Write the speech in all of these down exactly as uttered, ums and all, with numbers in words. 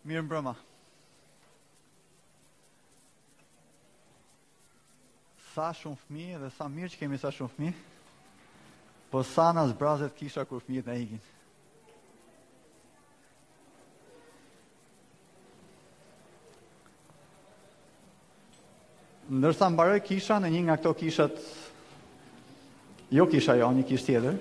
Mirë mbrëma. Sa shumë fëmijë dhe sa mirë që kemi sa shumë fëmijë, po sa na zbrazet kisha kur fëmijët na ikin. Ndërsa mbaroj kisha në një nga këto kishat, jo kisha jo, një kish tjetër,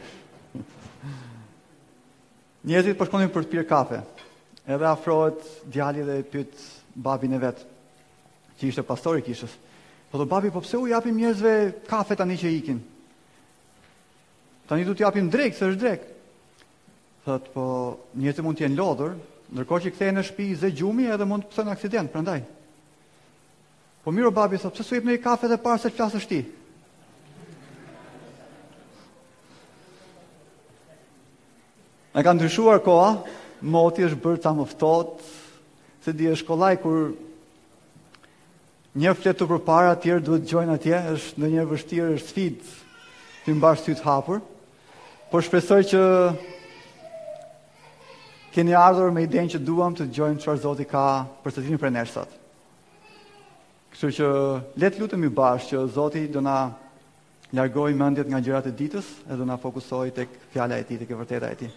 njerëzit po shkonin për të pirë kafe. Edhe afrohet djali dhe pyet babin e vet, që ishte pastori i kishës. Po do babi, po pse u japim njerëzve kafe tani që ikin? Tani du t'japim drek, se është drek. Thot, po njerëzit mund t'jenë lodhur, ndërkohë që kthehen në shtëpi zë gjumi edhe mund të pësojnë aksident, prandaj. Po miro babi, thot, pse s'u jep në kafe dhe para se të flasësh ti? E ka ndryshuar koha, moti është bërë ca më ftohtë, se di është kollaj kur një flet të përpara, tjerë duhet gjojnë atje, është ndonjëherë vështirë, është sfidë të mbash syt hapur. Por shpresoj që keni ardhur me idenë që duam të dëgjojmë çfarë Zoti ka për të cilin për ne sot. Kështu që le të lutemi bashkë që Zoti do na largojë mendjet nga gjërat e ditës e do na fokusojë tek fjala e Tij, tek e vërteta e Tij.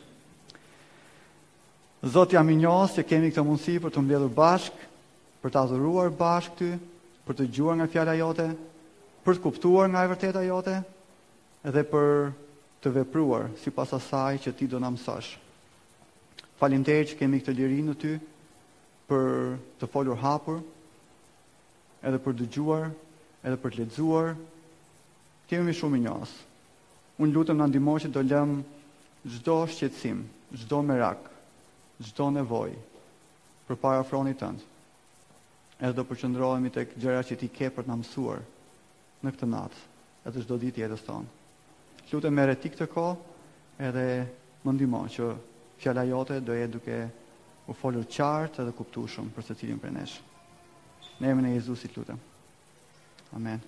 Zoti, jam i njohës që kemi këtë mundësi për të mbledhur bashkë, për të adhuruar bashkë Ty, për të dëgjuar nga fjala jote, për të kuptuar nga e vërteta jote, edhe për të vepruar sipas asaj që Ti do na mësosh. Faleminderit që kemi këtë liri në Ty për të folur hapur, edhe për dëgjuar, edhe për të lexuar. Kemi shumë i njohës. Unë lutem na ndihmo që do lëm çdo shqetësim, çdo merak, çdo nevojë përpara fronit tënd. Edhe do përqendrohemi tek gjërat që Ti ke për të na mësuar në këtë natë, edhe çdo ditë jetës tonë. Lutem merre Ti këtë kohë edhe më ndihmo që fjala jote do jetë duke u folur qartë edhe kuptueshëm për secilin prej nesh. Në emrin e Jezusit lutem. Amen.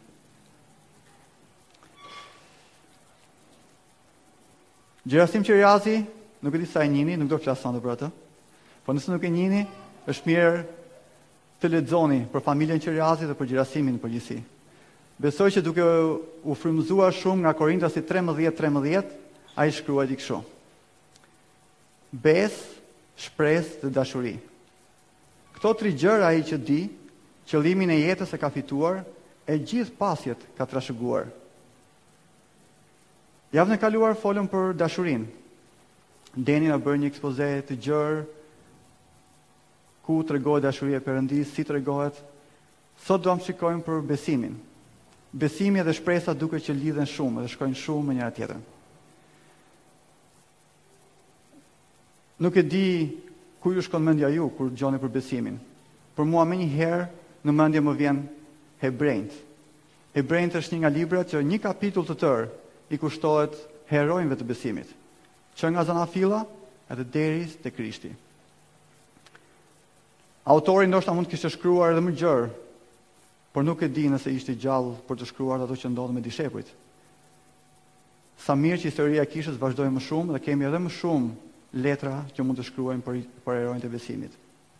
Gjerasim Qiriazi, nuk e di sa e njini, nuk do të flas sonte për atë. Po nëse nuk e njini, është mirë të lexoni për familjen Qiriazi dhe për Gjerasimin në përgjithësi. Besoj që duke u frymëzuar shumë nga Korintasi tretëmbëdhjetë tretëmbëdhjetë, ai shkruaj di kështu. Besë, shpresë dhe dashuri. Këto tri gjëra ai që di, qëllimin e jetës e ka fituar, e gjithë pasjet ka trashëguar. Javën e kaluar folëm për dashurinë. Deni na bërë një ekspoze të gjerë ku tregohet dashuria e Perëndisë, si tregohet. Sot do të shikojmë për besimin. Besimi dhe shpresa duket që lidhen shumë dhe shkojnë shumë me njëra tjetrën. Nuk e di ku ju shkon mendja ju kur dëgjoni për besimin. Për mua menjëherë në mendje më vjen Hebrejt. Hebrejt është një nga librat që një kapitull të tërë i kushtohet herojëve të besimit, që nga zanafilla edhe deri te Krishti. Autori ndoshta mund të kishte shkruar edhe më gjerë, por nuk e di nëse ishte gjallë për të shkruar ato që ndodhi me dishepujt. Sa mirë që historia e kishës vazhdoi më shumë dhe kemi edhe më shumë letra që mund të shkruajmë për, për herojët e besimit.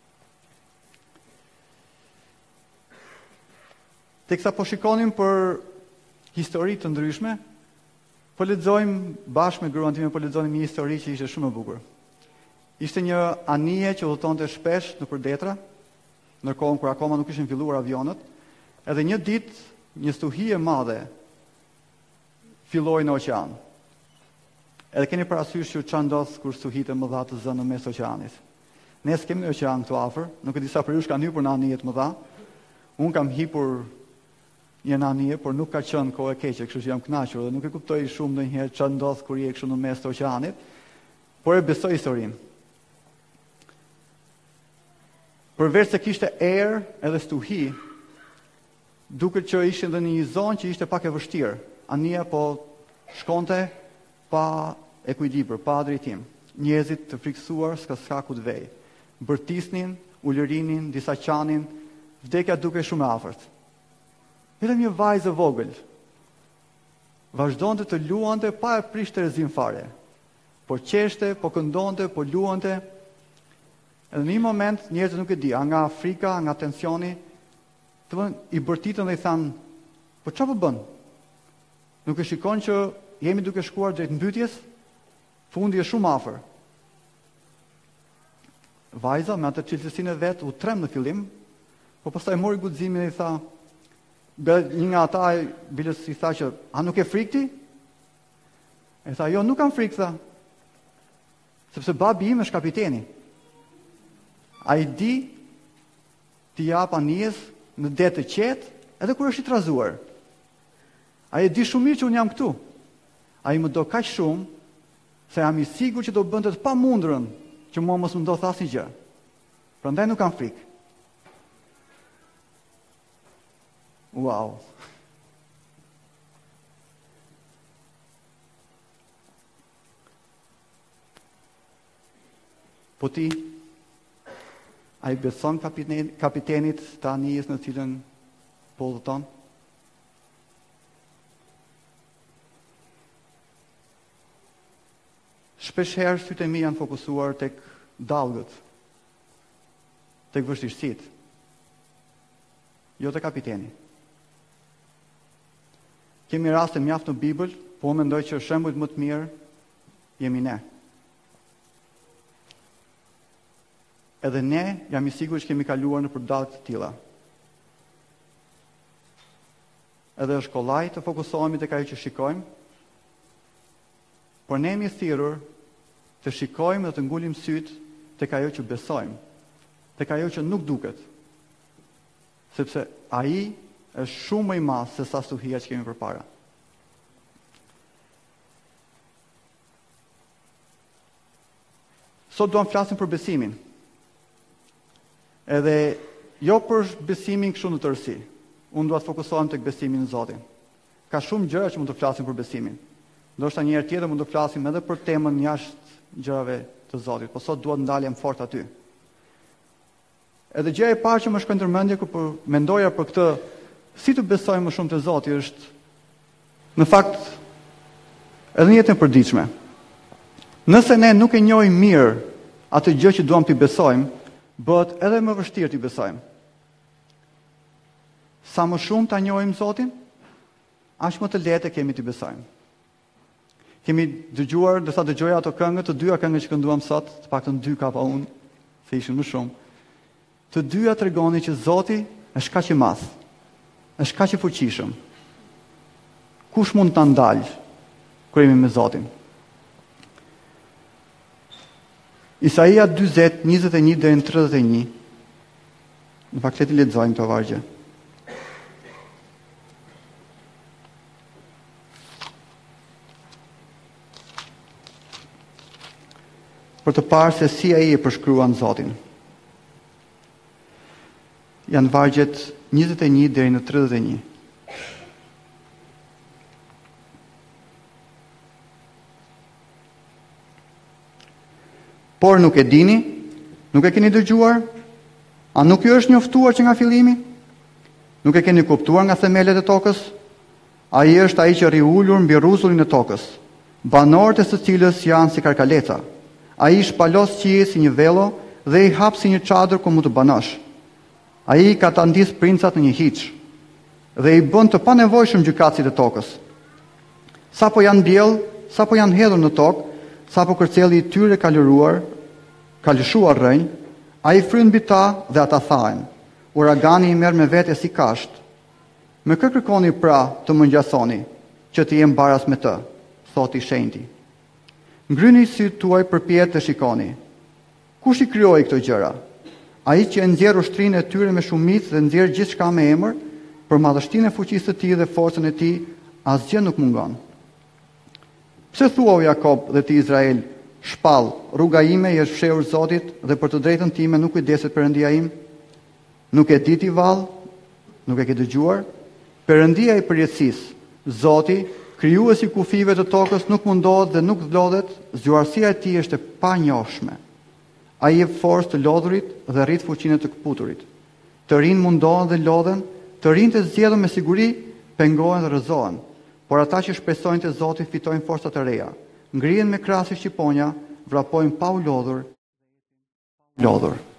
Teksa po shikonim për histori të ndryshme, po lexojmë bashkë me gruan time, po lexonim një histori që ishte shumë e bukur. Ishte një anije që udhëtonte shpesh nëpër detra, në kohën kur akoma nuk ishin filluar avionët, edhe një ditë një stuhi e madhe filloi në oqean. Edhe keni parasysh që çfarë ndodh kur stuhitë e mëdha të zënë në mes oqeanit. Ne s'kemi në oqean këtu afër, nuk e di sa për ju kanë hyrë në anije të mëdha. Un kam hipur një anije, por nuk ka qenë kohë e keqe, kështu që jam kënaqur dhe nuk e kuptoj shumë ndonjëherë çfarë ndodh kur je kështu në mes të oqeanit, por e besoj historinë. Përveç se kishte erë edhe stuhi, duket që ishin dhe në një zonë që ishte pak e vështirë. Anija po shkonte pa ekuilibër, pa drejtim. Njerëzit të frikësuar s'ka s'ka ku të vej. Bërtisnin, ulërinin, disa qanin, vdekja duke shumë e afërt. Vetëm një vajzë vogël vazhdonte të luante pa e prishtë rrezin fare. Po qeshte, po këndonte, po luante. Edhe në një moment njerëzit nuk e di, a nga frika, nga tensioni, të vën i bërtitën dhe i thanë, po çfarë po bën? Nuk e shikon që jemi duke shkuar drejt mbytjes, fundi është shumë afër. Vajza me atë cilësinë e vet u trem në fillim, po pastaj mori guximin dhe i tha, një nga ata bilës i tha që, a nuk e frikti? E tha, jo, nuk kam frikë, tha, sepse babi im është kapiteni. A i di t'i jap anijes në det të qetë edhe kur është i trazuar. A i di shumë mirë që unë jam këtu. A i më do kaq shumë se jam i sigur që do bënte të pamundurën që mua mos më ndodh asnjë gjë. Prandaj nuk kam frikë. Wow. Po ti, a i beson kapitenit, kapitenit të anijes në cilën po udhëton? Shpesh herë sytë e mi janë fokusuar tek dallgët, tek vështirësitë, jo te kapiteni. Kemi raste mjaft në Bibël, po mendoj që shembujt më të mirë jemi ne. Edhe ne jam i sigurt që kemi kaluar në përdallë të tilla. Edhe është kollaj të fokusohemi tek ajo që shikojmë, por ne jemi thirrur të shikojmë dhe të ngulim syt tek ajo që besojmë, tek ajo që nuk duket. Sepse ai është shumë më i madh se sa stuhia që kemi përpara. Sot duam flasim për besimin. Edhe jo për besimin kështu në tërësi. Unë dua të fokusohem tek besimi në Zotin. Ka shumë gjëra që mund të flasim për besimin. Ndoshta një herë tjetër mund të flasim edhe për temën jashtë gjërave të Zotit, por sot dua të ndalem fort aty. Edhe gjëja e parë që më shkon ndërmendje kur po mendoja për këtë, si të besojmë më shumë te Zoti, është në fakt edhe në jetën e përditshme. Nëse ne nuk e njohim mirë atë gjë që duam t'i besojmë, bëhet edhe më vështirë t'i besojmë. Sa më shumë ta njohim Zotin, aq më të lehtë kemi t'i besojmë. Kemi dëgjuar, do sa dëgjoja ato këngë, të dyja këngët që kënduam sot, të paktën dy ka pa unë, se ishin më shumë. Të dyja tregonin që Zoti është kaq i madh, është kaq i fuqishëm. Kush mund ta ndalë kur jemi me Zotin? Isaia dyzet, njëzet e një deri në tridhjet e një. Në fakt le të lexojmë këto vargje. Për të parë se si ai e përshkruan Zotin. Janë vargjet njëzet e një deri në tridhjet e një. Por nuk e dini, nuk e keni dëgjuar, a nuk ju është njoftuar që nga fillimi? Nuk e keni kuptuar nga themelet e tokës? Ai është ai që rri ulur mbi rruzullin e tokës, banorët e së cilës janë si karkaleca. Ai shpalos qiejt si një vello dhe i hap si një çadër ku mund të banosh. Ai ka ta ndis princat në një hiç dhe i bën të panevojshëm gjykatësit e tokës. Sapo janë mbjell, sapo janë hedhur në tokë, sapo kërcelli i tyre ka lëruar, ka lëshuar rrënjë, ai fryn mbi ta dhe ata thahen. Uragani i merr me vete si kasht. Me kë kërkoni pra të më ngjasoni, që të jem baras me të, thot i shenjti. Ngryni sytë tuaj përpjet të shikoni. Kush i krijoi këto gjëra? Ai që e nxjerr ushtrinë e tyre me shumicë dhe nxjerr gjithçka me emër, për madhështinë e fuqisë së tij dhe forcën e tij, asgjë nuk mungon. Pse thua o Jakob dhe ti Izrael, shpall, rruga ime i është fshehur Zotit dhe për të drejtën time nuk kujdeset Perëndia im? Nuk e di ti vallë? Nuk e ke dëgjuar? Perëndia i përjetësisë, Zoti, krijuesi i kufive të tokës, nuk mundohet dhe nuk vlodhet, zgjuarësia e tij është e panjohshme. Ai jep forcë të lodhurit dhe rrit fuqinë të kputurit. Të rinë mundohen dhe lodhen, të rinë të zgjedhur me siguri pengohen dhe rrëzohen. Por ata që shpresojnë te Zoti fitojnë forca të reja. Ngrihen me krahas si shqiponja, vrapojnë pa u lodhur, lodhur.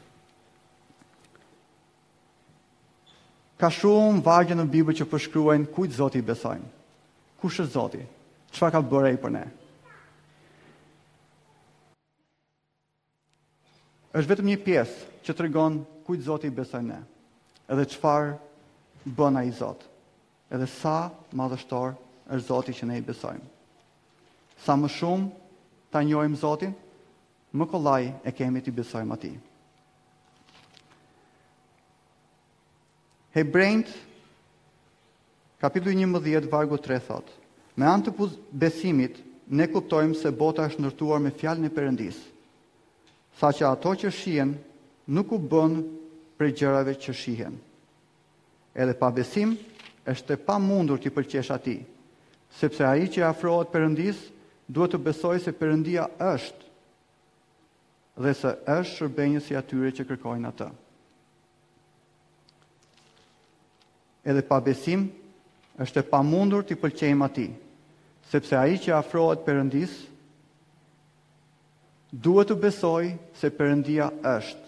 Ka shumë vargje në Bibël që përshkruajnë kujt Zoti i besojmë. Kush është Zoti? Çfarë ka bërë ai për ne? Është vetëm një pjesë që tregon kujt Zoti i besojmë ne. Edhe çfarë bën ai Zot. Edhe sa madhështor është Zoti që ne i besojmë. Sa më shumë ta njohim Zotin, më kollaj e kemi të besojmë atij. Hebrejt, kapitulli njëmbëdhjetë, vargu tre thot: me anë të besimit, ne kuptojmë se bota është ndërtuar me fjalën e Perëndis, saqë ato që shihen nuk u bën për gjërave që shihen. Edhe pa besim, është e pamundur t'i pëlqesh atij, sepse ai që afrohet Perëndis duhet të besojë se Perëndia është dhe se është shërbënjës i atyre që kërkojnë atë. Edhe pa besim, është e pamundur t'i pëlqejmë atij, sepse ai që afrohet Perëndis duhet të besojë se Perëndia është.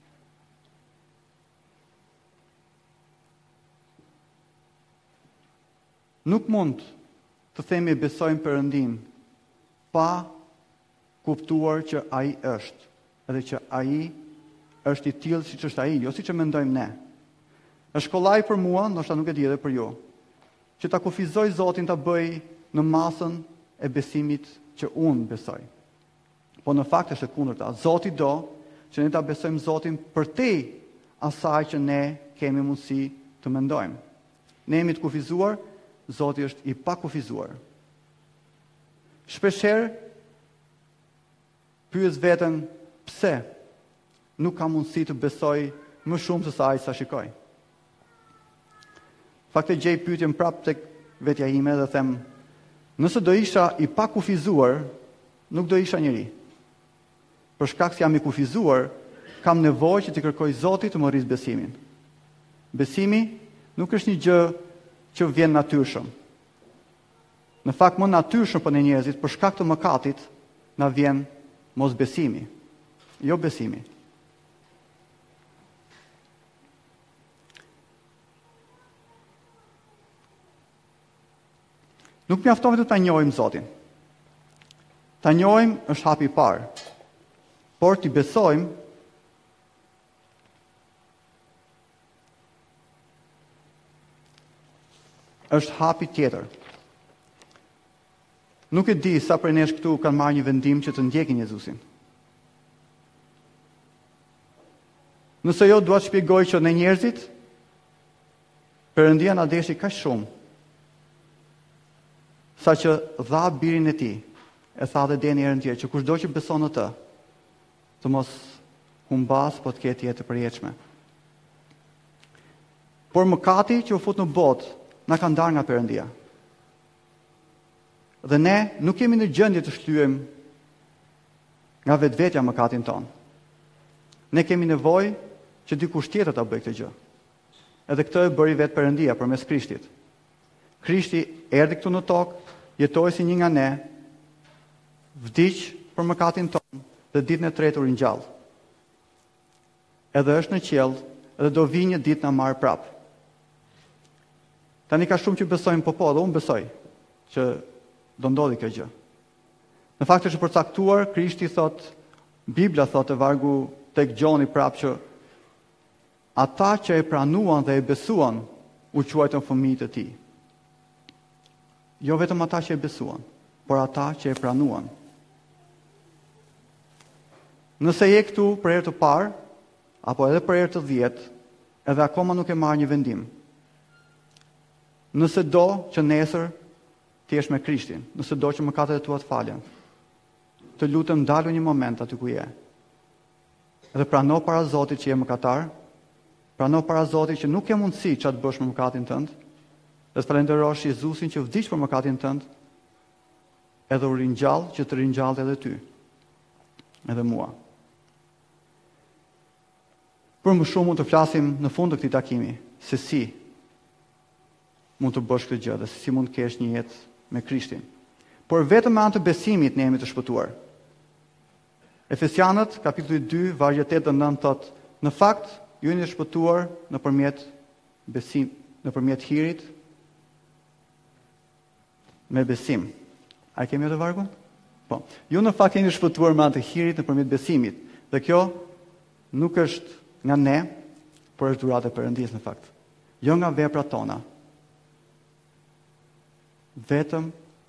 Nuk mund të themi besojmë Perëndin pa kuptuar që ai është, edhe që ai është i tillë siç është ai, jo siç e mendojmë ne. Është kollaj për mua, ndoshta nuk e di edhe për ju, që ta kufizoj Zotin ta bëj në masën e besimit që unë besoj. Po në fakt është e kundërta. Zoti do që ne ta besojmë Zotin përtej asaj që ne kemi mundësi të mendojmë. Ne jemi të kufizuar, Zoti është i pa kufizuar. Shpeshherë pyes veten pse nuk ka mundësi të besoj më shumë se sa ai sa shikoj. Fakte gjej pyetjen prapë tek vetja ime dhe them, nëse do isha i pa kufizuar, nuk do isha njeri. Për shkak se jam i kufizuar, kam nevojë që të kërkoj Zotit të më rrisë besimin. Besimi nuk është një gjë që vjen natyrshëm. Në fakt më natyrshëm për ne njerëzit, për shkak të mëkatit, na vjen mosbesimi, jo besimi. Nuk mjafton vetëm ta njohim Zotin. Ta njohim është hapi i parë. Por t'i besojmë është hapi tjetër. Nuk e di sa prej nesh këtu kanë marrë një vendim që të ndjekin Jezusin. Nëse jo, dua të shpjegoj që ne njerëzit Perëndia na deshi kaq shumë, sa që dha birin e tij, e tha dhe deni herën tjetër, që kushdo që beson në të, të mos humbas, po të ketë jetë të përjetshme. Por mëkati që u fut në botë na ka ndarë nga Perëndia. Dhe ne nuk kemi në gjendje të shtyhem nga vetvetja mëkatin ton. Ne kemi nevojë që dikush tjetër ta bëjë këtë gjë. Edhe këtë e bëri vetë Perëndia përmes Krishtit. Krishti erdhi këtu në tokë, jetoi si një nga ne, vdiq për mëkatin ton dhe ditën e tretë u ringjall. Edhe është në qiell, edhe do vi një ditë na marr prap. Tani ka shumë që besojnë, po po, dhe unë besoj që do ndodhi kjo gjë. Në fakt është përcaktuar, Krishti thot, Bibla thot e vargu tek Gjoni prap që ata që e pranuan dhe e besuan u quajtën fëmijët e tij. Jo vetëm ata që e besuan, por ata që e pranuan. Nëse je këtu për herë të parë, apo edhe për herë të dhjetë, edhe akoma nuk e marrë një vendim. Nëse do që nesër ti jesh me Krishtin, nëse do që mëkatet e tua të falen, të lutem ndalu një moment aty ku je. Dhe prano para Zotit që je mëkatar, prano para Zotit që nuk ke mundësi ç'a të bësh me mëkatin tënd, dhe të falenderosh Jezusin që vdiq për mëkatin tënd, edhe u ringjall që të ringjallë edhe ty, edhe mua. Për më shumë mund të flasim në fund të këtij takimi, se si mund të bësh këtë gjë dhe se si mund të kesh një jetë me Krishtin. Por vetëm me anë të besimit ne jemi të shpëtuar. Efesianët, kapitulli dy, vargjet tetë dhe nëntë thotë, në fakt, ju jeni të shpëtuar nëpërmjet besim, nëpërmjet hirit, me besim. A kemi atë vargun? Po. Ju në fakt keni shpëtuar me anë të hirit nëpërmjet besimit. Dhe kjo nuk është nga ne, por është dhuratë e Perëndisë në fakt. Jo nga veprat tona. Vetëm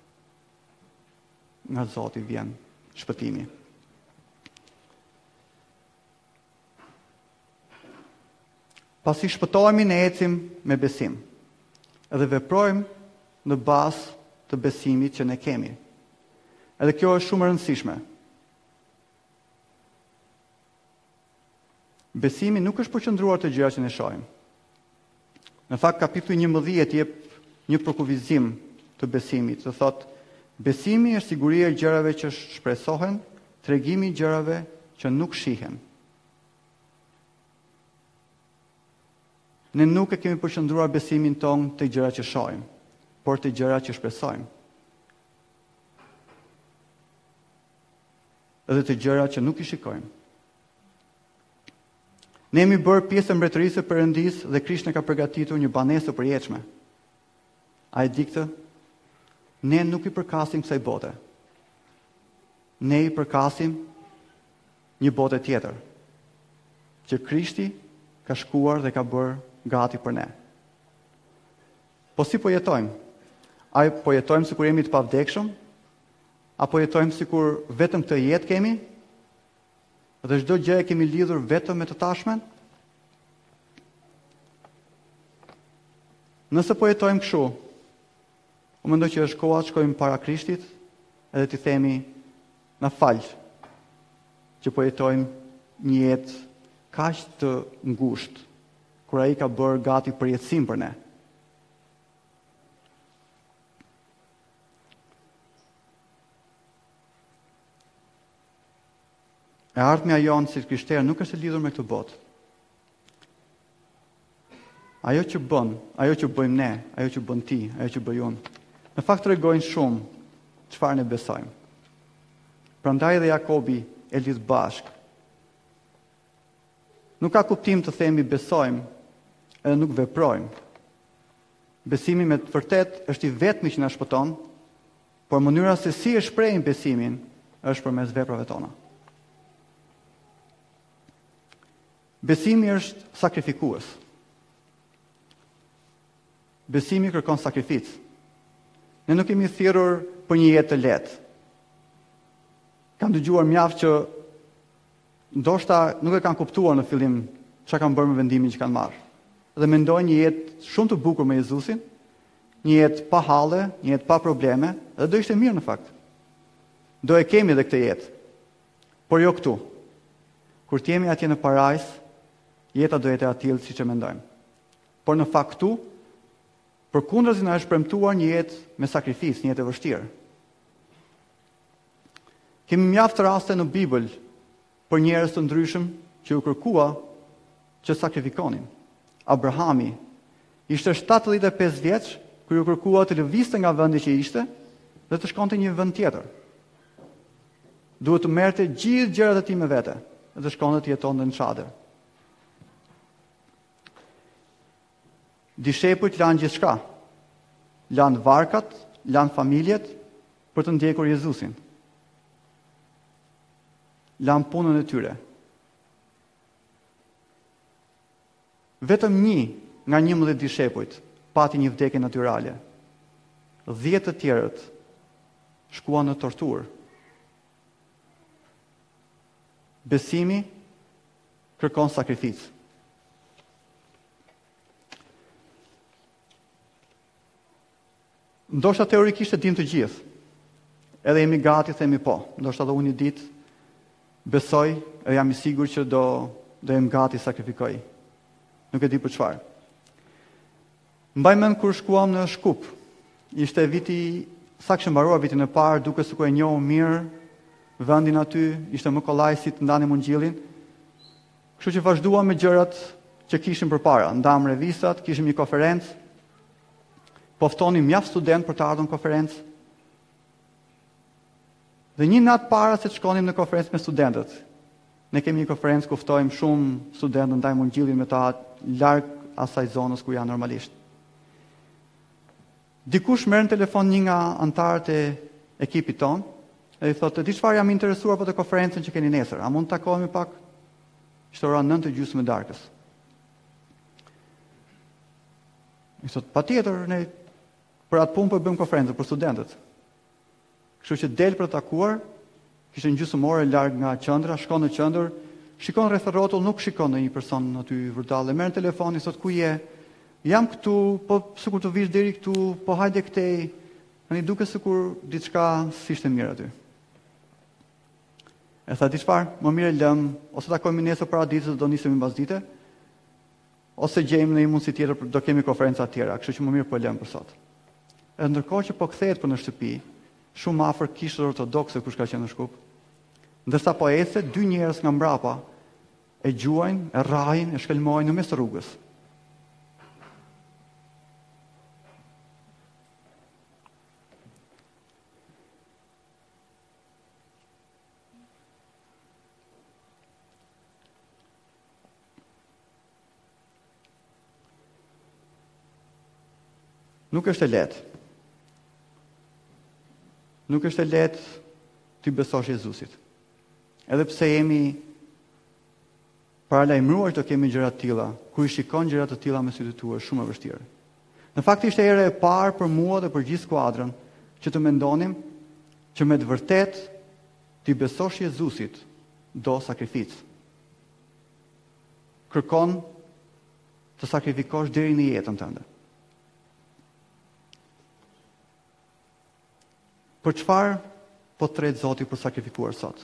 nga Zoti vjen shpëtimi. Pasi shpëtohemi, ne ecim me besim. Edhe veprojmë në bazë të besimit që ne kemi. Edhe kjo është shumë e rëndësishme. Besimi nuk është përqendruar te gjërat që ne shohim. Në fakt kapitulli njëmbëdhjetë jep një përkufizim të besimit, të thotë besimi është siguria e gjërave që shpresohen, tregimi i gjërave që nuk shihen. Ne nuk e kemi përqendruar besimin ton te gjërat që shohim, por te gjërat që shpresojmë. Edhe te gjërat që nuk i shikojmë. Ne jemi bërë pjesë e mbretërisë së Perëndisë dhe Krishti na ka përgatitur një banesë të përjetshme. A e di këtë? Ne nuk i përkasim kësaj bote. Ne i përkasim një bote tjetër, që Krishti ka shkuar dhe ka bërë gati për ne. Po si po jetojmë? A po jetojmë sikur jemi të pavdekshëm? Apo jetojmë sikur vetëm këtë jetë kemi? Dhe çdo gjë e kemi lidhur vetëm me të tashmen? Nëse po jetojmë kështu, unë mendoj që është koha të shkojmë para Krishtit edhe t'i themi na fal që po jetojmë një jetë kaq të ngushtë, kur ai ka bërë gati përjetësim për ne. E ardhmja jonë si krishterë nuk është e lidhur me këtë botë. Ajo që bën, ajo që bëjmë ne, ajo që bën ti, ajo që bëj unë, në fakt tregojnë shumë çfarë ne besojmë. Prandaj edhe Jakobi e lidh bashkë. Nuk ka kuptim të themi besojmë edhe nuk veprojmë. Besimi me të vërtet është i vetmi që na shpëton, por mënyra se si e shprehim besimin është përmes veprave tona. Besimi është sakrifikues. Besimi kërkon sakrificë. Ne nuk kemi thirrur për një jetë të lehtë. Kam dëgjuar mjaft që ndoshta nuk e kanë kuptuar në fillim çka kanë bërë me vendimin që kanë marrë. Dhe mendojnë një jetë shumë të bukur me Jezusin, një jetë pa halle, një jetë pa probleme, dhe do ishte mirë në fakt. Do e kemi edhe këtë jetë. Por jo këtu. Kur të jemi atje në parajs, jeta do jetë e atill siç e mendojmë. Por në fakt këtu, përkundrazi na është premtuar një jetë me sakrificë, një jetë e vështirë. Kemi mjaft raste në Bibël për njerëz të ndryshëm që u kërkua që sakrifikonin. Abrahami ishte shtatëdhjetë e pesë vjeç kur u kërkua të lëvizte nga vendi që ishte dhe të shkonte në një vend tjetër. Duhet të merrte gjithë gjërat e tij me vete dhe të shkonte të jetonte në çadër. Dishepujt lanë gjithçka. Lanë varkat, lanë familjet për të ndjekur Jezusin. Lanë punën e tyre. Vetëm një nga njëmbëdhjetë dishepujt pati një vdekje natyrale. dhjetë të tjerët shkuan në torturë. Besimi kërkon sakrificë. Ndoshta teorikisht e dim të gjithë. Edhe jemi gati, themi po. Ndoshta edhe unë një ditë besoj e jam i sigurt që do do jem gati sakrifikoj. Nuk e di për çfarë. Mbaj mend kur shkuam në Shkup. Ishte viti sa kishte mbaruar vitin e parë, duke sikur e njohur mirë vendin aty, ishte më kollaj si të ndanim ungjillin. Kështu që vazhduam me gjërat që kishim përpara. Ndam revistat, kishim një konferencë. Po ftonim mjaft student për të ardhur në konferencë. Dhe një natë para se të shkonim në konferencë me studentët. Ne kemi një konferencë ku ftojmë shumë studentë ndajmë ungjillin me ta larg asaj zonës ku janë normalisht. Dikush merr në telefon një nga anëtarët e ekipit ton e i thotë, "Di çfarë jam interesuar për të konferencën që keni nesër, a mund të takohemi pak?" Ishte ora nëntë e gjysmë e darkës. I thotë, "Patjetër, ne për atë punë po bëjmë konferencë për studentët." Kështu që del për të takuar, kishte një gjysmë ore larg nga qendra, shkon në qendër, shikon rreth rrotull, nuk shikon ndonjë person aty vërtet, e merr telefonin, thotë, "Ku je?" "Jam këtu, po sikur të vish deri këtu, po hajde këtej." Tani duket sikur diçka s'ishte mirë aty. E tha, "Di çfarë, më mirë lëm, ose takohemi nesër para ditës, do nisemi mbas dite, ose gjejmë në një mundësi tjetër, do kemi konferenca tjera, kështu që më mirë po lëm për sot." E ndërkohë që po kthehet për në shtëpi, shumë afër kishte ortodokse kush ka qenë në Shkup. Ndërsa po ecë, dy njerëz nga mbrapa e gjuajnë, e rrajnë, e shkelmojnë në mes të rrugës. Nuk është e lehtë. Nuk është e lehtë të besosh Jezusit. Edhe pse jemi paralajmëruar të kemi gjëra të tilla, kur i shikon gjëra të tilla me sytë tuaj, shumë e vështirë. Në fakt ishte era e parë për mua dhe për gjithë skuadrën që të mendonim që me të vërtet të besosh Jezusit do sakrificë. Kërkon të sakrifikosh deri në jetën tënde. Për çfarë po tret Zoti për sakrifikuar sot?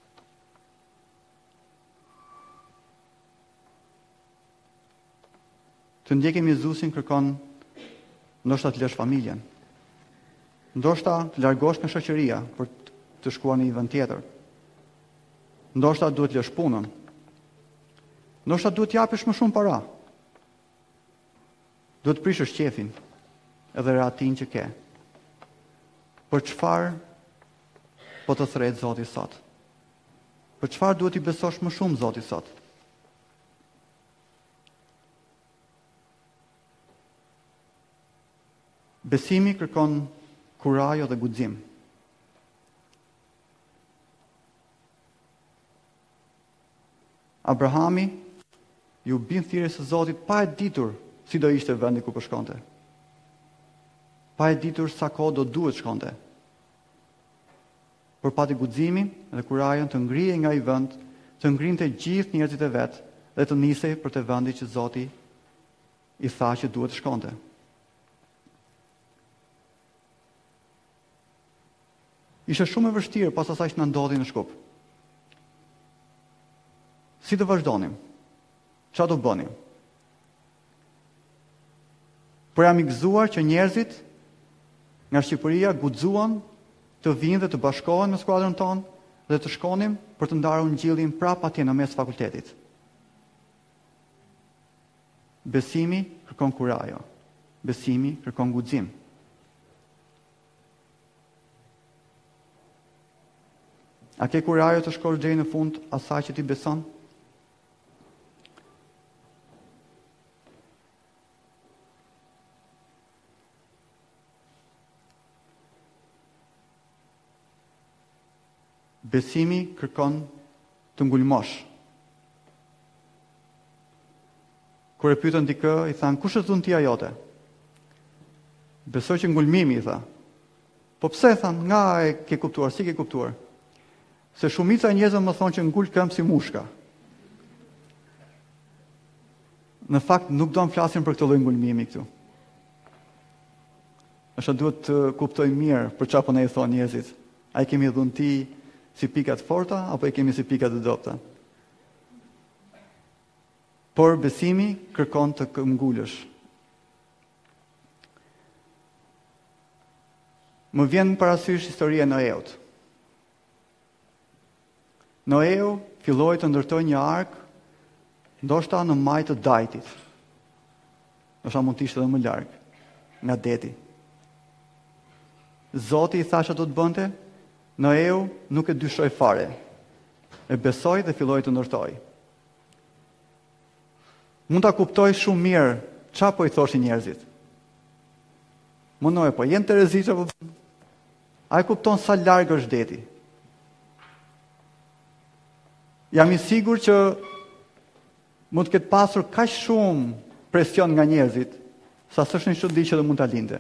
Të ndjekim Jezusin kërkon ndoshta të lësh familjen. Ndoshta të largosh nga shoqëria për të shkuar në një vend tjetër. Ndoshta duhet lësh punën. Ndoshta duhet të japësh më shumë para. Duhet të prishësh qefin edhe rahatin që ke. Për çfarë po të thret Zoti sot? Për çfarë duhet i besosh më shumë Zotit sot? Besimi kërkon kurajo dhe guxim. Abrahami ju bin thirrjes së Zotit pa e ditur si do ishte vendi ku po shkonte. Pa e ditur sa kohë do duhet shkonte. Por pati guximin dhe kurajon të ngrihej nga ai vend, të ngrinte gjithë njerëzit e vet dhe të nisej për të vendi që Zoti i tha që duhet shkonte. Ishte shumë e vështirë pas asaj që na ndodhi në Shkup. Si të vazhdonim? Çfarë do bënim? Por jam i gëzuar që njerëzit nga Shqipëria guxuan të vinë dhe të bashkohen me skuadrën tonë dhe të shkonim për të ndarë ungjillin prapë atje në mes fakultetit. Besimi kërkon kurajo. Besimi kërkon guxim. A ke kurajo të shkosh deri në fund asaj që ti beson? Besimi kërkon të ngulmosh. Kur e pyetën dikë, i thanë, kush është dhuntia jote? Besoj që ngulmimi, i tha. Po pse, thanë, nga e ke kuptuar, si ke kuptuar? Se shumica e njerëzve më thonë që ngul këmbë si mushka. Në fakt, nuk do të flasim për këtë lloj ngulmimi këtu. Është duhet të kuptoj mirë për çfarë po ne i thonë njerëzit. A i kemi dhunti si pikat forta, apo e kemi si pikat e dobta. Por besimi kërkon të këmbgulësh. Më vjen parasysh historia e Noeut. Noeu filloi të ndërtoi një ark, ndoshta në maj të Dajtit. Ndoshta mund të ishte edhe më larg nga deti. Zoti i tha se do të bënte, Noeu nuk e dyshoi fare. E besoi dhe filloi të ndërtoi. Mund ta kuptoj shumë mirë çfarë po i thoshin njerëzit. Mundoj, po jenë të rreziqe apo ai kupton sa larg është deti. Jam i sigur që mund të ketë pasur kaq shumë presion nga njerëzit, sa s'është një çudi që do mund ta linte.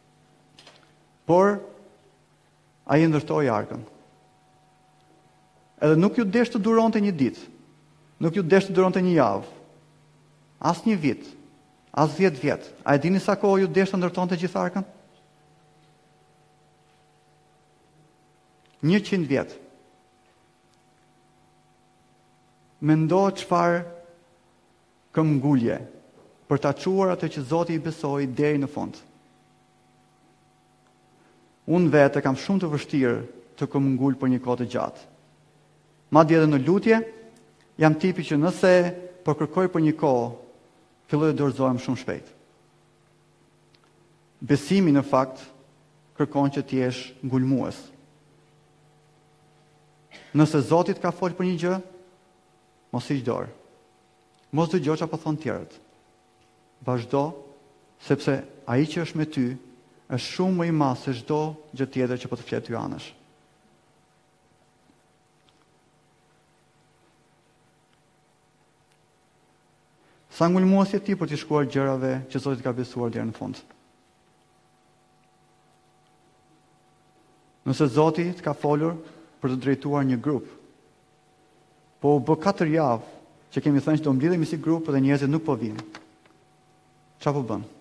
Por ai ndërtoi arkën. Edhe nuk ju desh të duronte një ditë, nuk ju desh të duronte një javë, as një vit, as dhjetë vjet. A e dini sa kohë ju desh të ndërtonte gjithë arkën? njëqind vjet. Mendo çfarë këmbgulje për ta çuar atë që Zoti i besoi deri në fund. Unë vetë kam shumë të vështirë të këmbgul për një kohë të gjatë. Madje edhe në lutje, jam tipi që nëse po kërkoj për një kohë, filloj të dorëzohem shumë shpejt. Besimi në fakt kërkon që të jesh ngulmues. Nëse Zoti të ka folë për një gjë, mos hiq dorë. Mos dëgjo çfarë po thon tjerët. Vazhdo, sepse ai që është me ty është shumë më i madh se çdo gjë tjetër që po të flet ty anësh. Sa ngulmues je ti për të shkuar gjërave që Zoti ka besuar deri në fund. Nëse Zoti të ka folur për të drejtuar një grup, po u bë katër javë që kemi thënë që do mblidhemi si grup dhe njerëzit nuk po vinë. Çfarë po bën?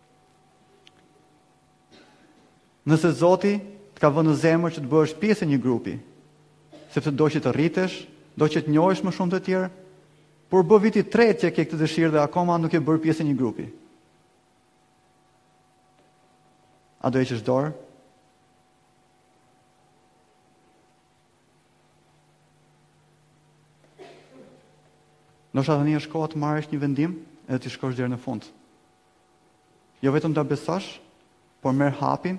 Nëse Zoti të ka vënë në zemër që të bëhesh pjesë e një grupi, sepse do që të rritesh, do që të njohesh më shumë të tjerë, por bë viti i tretë që ke këtë dëshirë dhe akoma nuk e bërë pjesë e një grupi. A do heqësh dorë? Ndoshta tani është koha të marrësh një vendim edhe të shkosh deri në fund. Jo vetëm ta besosh, por merr hapin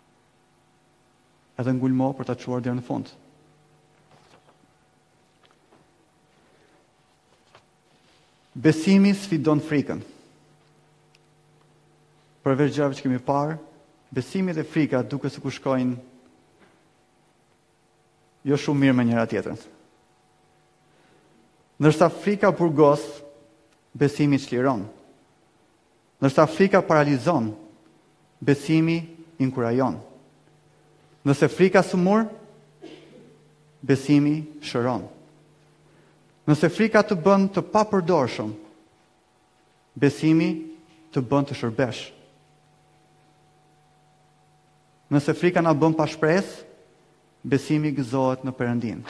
edhe ngulmo për ta çuar deri në fund. Besimi sfidon frikën. Përveç gjërave që kemi parë, besimi dhe frika duke sikur shkojnë jo shumë mirë me njëra tjetrën. Ndërsa frika burgos, besimi çliron. Ndërsa frika paralizon, besimi inkurajon. Nëse frika sëmur, besimi shëron. Nëse frika të bën të papërdorshëm, besimi të bën të shërbesh. Nëse frika na bën pa shpresë, besimi gëzohet në Perëndin.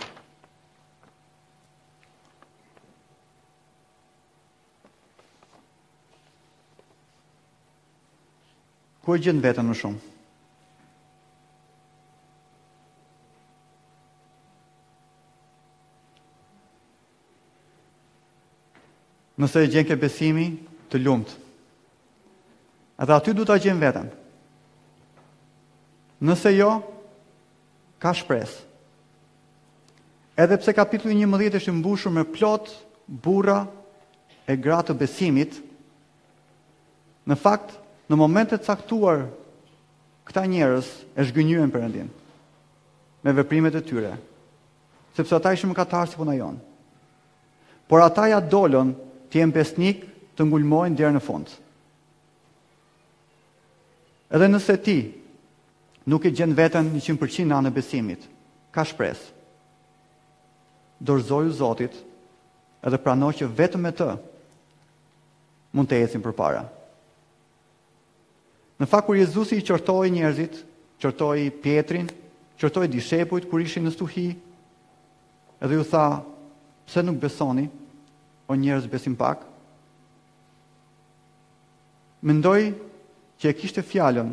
Ku e gjen veten më shumë? Nëse e gjen ke besimi, të lumt. Edhe aty du ta gjen veten. Nëse jo, ka shpresë. Edhe pse kapitulli njëmbëdhjetë është mbushur me plot burra e gra të besimit, në fakt, në momentet caktuar, këta njerëz e zhgënjyen Perëndin me veprimet e tyre, sepse ata ishin mëkatarë si puna jon. Por ata ja dolën të jenë besnik, të ngulmojnë deri në fund. Edhe nëse ti nuk e gjen veten njëqind përqind në anë e besimit, ka shpresë. Dorëzoju Zotit edhe prano që vetëm me të mund të ecim përpara. Në fakt, kur Jezusi i qortoi njerëzit, qortoi Pietrin, qortoi dishepujt kur ishin në stuhi, edhe ju tha, pse nuk besoni, o njerëz besim pak? Mendoj që e kishte fjalën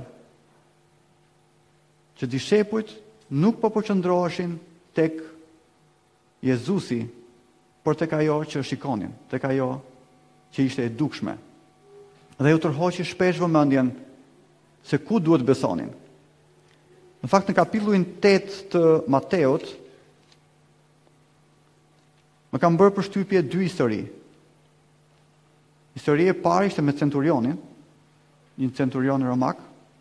që dishepujt nuk po përqendroheshin tek Jezusi, por tek ajo që shikonin, tek ajo që ishte e dukshme. Dhe ju tërhoqi shpesh vëmendjen se ku duhet besonin. Në fakt, në kapitullin tetë të Mateut, më kam bërë përshtypje dy histori. Historia e parë ishte me centurionin, një centurion romak,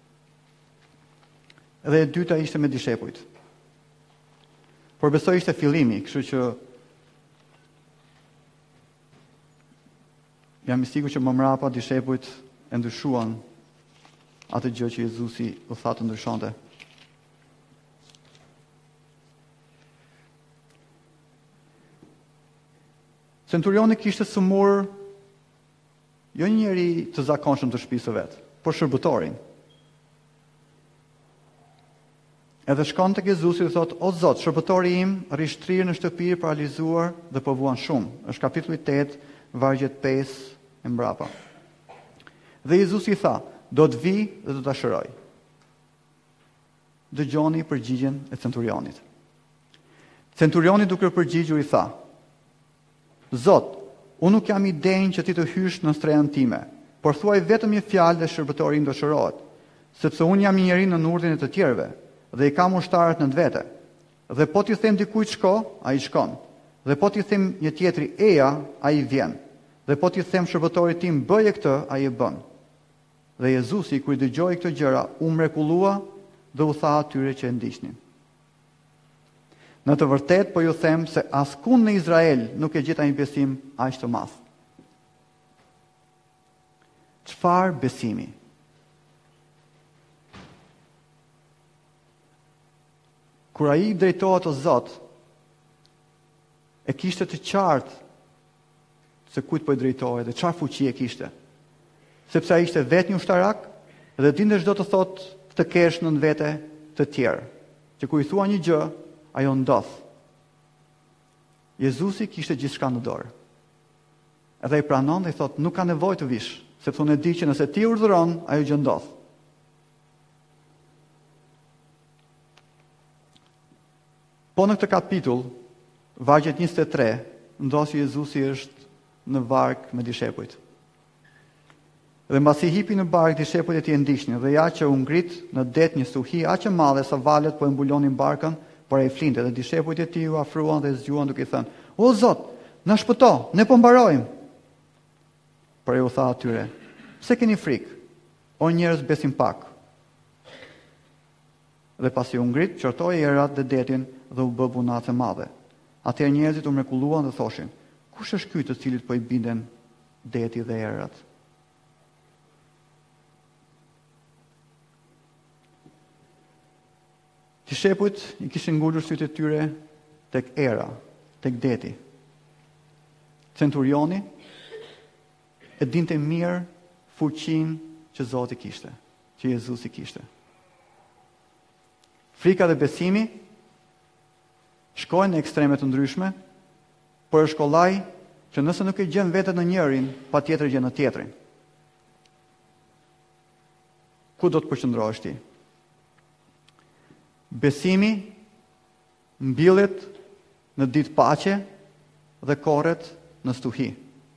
dhe e dyta ishte me dishepujt. Por besoj ishte fillimi, kështu që jam i sigurt që më mrapa dishepujt e ndryshuan atë gjë që Jezusi u tha të ndryshonte. Centurioni kishte sëmur jo një njeri të zakonshëm të shtëpisë së vet, por shërbëtorin. Edhe shkon tek Jezusi dhe thot: "O Zot, shërbëtori im rri shtrirë në shtëpi i paralizuar dhe po vuan shumë." Është kapitulli tetë, vargjet pesë e mbrapa. Dhe Jezusi i tha: "Do të vi dhe do ta shëroj." Dëgjoni përgjigjen e centurionit. Centurioni duke përgjigjur i tha: "Zot, unë nuk jam i denjë që ti të hysh në strehën time, por thuaj vetëm një fjalë dhe shërbëtori im do shërohet, sepse unë jam një njeri në urdhrin e të tjerëve dhe i kam ushtarët në vetë. Dhe po t'i them dikujt shko, ai shkon. Dhe po t'i them një tjetri eja, ai vjen. Dhe po t'i them shërbëtorit tim bëje këtë, ai e bën." Dhe Jezusi, kur i dëgjoi këto gjëra, u mrekullua dhe u tha atyre që e ndiqnin: "Në të vërtetë po ju them se askund në Izrael nuk e gjeta një besim aq të madh." Çfarë besimi? Kur ai i drejtohet o Zot, e kishte të qartë se kujt po i drejtohej dhe çfarë fuqi e kishte. Sepse ai ishte vetë një ushtarak dhe dinte çdo të thotë të kesh nën vete të tjerë, që kur i thua një gjë, ajo ndodh. Jezusi kishte gjithçka në dorë. Edhe i pranon dhe i thotë: "Nuk ka nevojë të vish, sepse unë e di që nëse ti urdhëron, ajo gjë ndodh." Po në këtë kapitull, vargjet njëzet e tre, ndodh që Jezusi është në varg me dishepujt. Dhe mbasi hipi në bark, dishepujt e tij e ndiqnin, dhe ja që u ngrit në det një stuhi aq e madhe sa valët po e mbulonin barkën, por ai flinte, dhe dishepujt e tij u afruan dhe zgjuan duke i thënë: "O Zot, na shpëto, ne po mbarojmë." Por ai u tha atyre: "Pse keni frikë, o njerëz besim pak?" Dhe pasi u ngrit, qortoi erat dhe detin dhe u bë bunat e madhe. Atëherë njerëzit u mrekulluan dhe thoshin: "Kush është ky të cilit po i binden deti dhe erat?" Dishepujt i kishin ngulur sytë e tyre tek era, tek deti. Centurioni e dinte mirë fuqinë që Zoti kishte, që Jezusi kishte. Frika dhe besimi shkojnë në ekstreme të ndryshme, por është kollaj që nëse nuk e gjen veten në njërin, patjetër gjen në tjetrin. Ku do të përqendrohesh ti? Besimi mbillet në ditë paqe dhe korret në stuhi.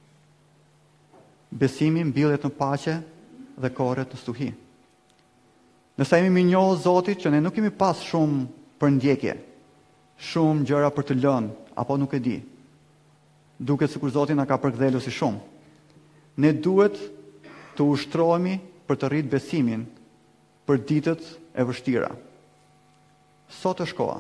Besimi mbillet në paqe dhe korret në stuhi. Nëse jemi më njohë Zotit që ne nuk kemi pas shumë për ndjekje, shumë gjëra për të lënë, apo nuk e di, duket sikur Zoti na ka përkthjelur si shumë, ne duhet të ushtrohemi për të rritë besimin për ditët e vështira. Sot është koha.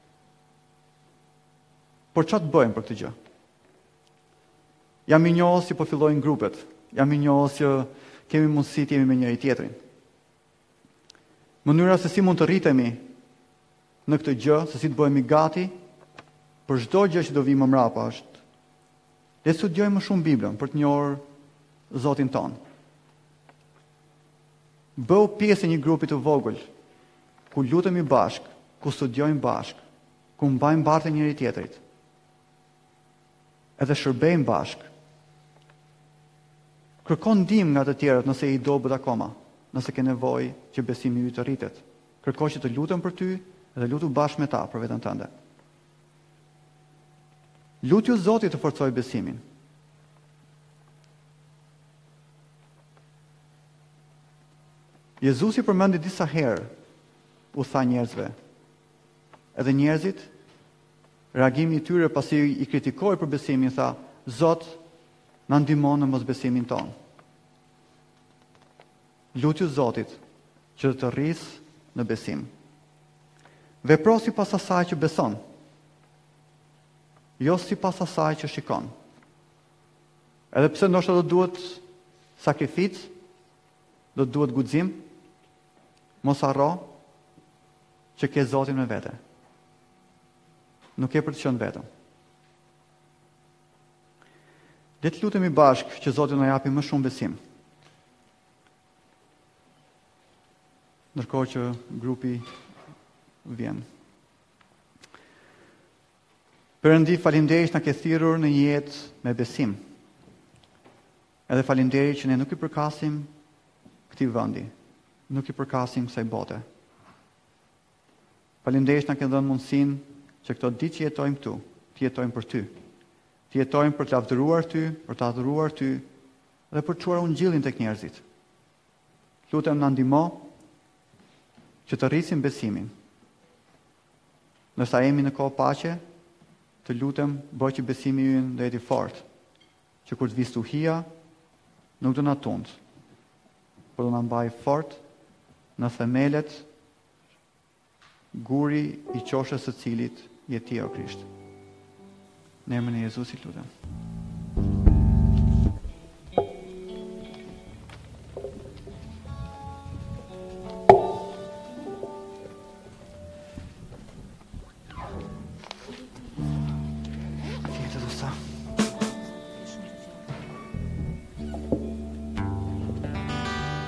Por çfarë të bëjmë për këtë gjë? Jam i njohur si po fillojnë grupet. Jam i njohur që kemi mundësi të jemi me njëri tjetrin. Mënyra se si mund të rritemi në këtë gjë, se si të bëhemi gati për çdo gjë që do vi më mbrapa është: le të studiojmë më shumë Biblën për të njohur Zotin ton. Bëu pjesë e një grupi të vogël ku lutemi bashk, ku studiojmë bashk, ku mbajmë barte njëri tjetrit. Edhe shërbejmë bashk. Kërkon ndihmë nga të tjerët nëse i dobët akoma, nëse ke nevojë që besimi yt të rritet. Kërko që të lutem për ty dhe lutu bashkë me ta për veten tënde. Lutju Zotit të forcojë besimin. Jezusi përmendi disa herë, u tha njerëzve. Edhe njerëzit, reagimi i tyre pasi i kritikoi për besimin, tha: "Zot, na ndihmon në mosbesimin tonë. Lutju Zotit që të rris në besim. Vepro si pas asaj që beson, jo si pas asaj që shikon. Edhe pse ndoshta do duhet sakrificë, do duhet guxim, mos harro që ke Zotin me vete. Nuk e për të qenë vetëm. Le të lutemi bashkë që Zoti na japi më shumë besim. Ndërkohë që grupi vjen. Perëndi, faleminderit na ke thirrur në një jetë me besim. Edhe faleminderit që ne nuk i përkasim këtij vendi, nuk i përkasim kësaj bote. Faleminderit na ke dhënë mundësinë që këto ditë që jetojmë këtu, të jetojmë për ty. Të jetojmë për të lavdëruar ty, për të adhuruar ty dhe për të çuar ungjillin tek njerëzit. Lutem na ndihmo që të rrisim besimin. Nësa jemi në kohë paqe, të lutem bëj që besimi ynë dhe jeti fort, që kur të vi stuhia, nuk do na tund, por do na mbaj fort në themelet guri i qoshës së cilit je ti o Krisht. Në emrin e Jezusit lutem.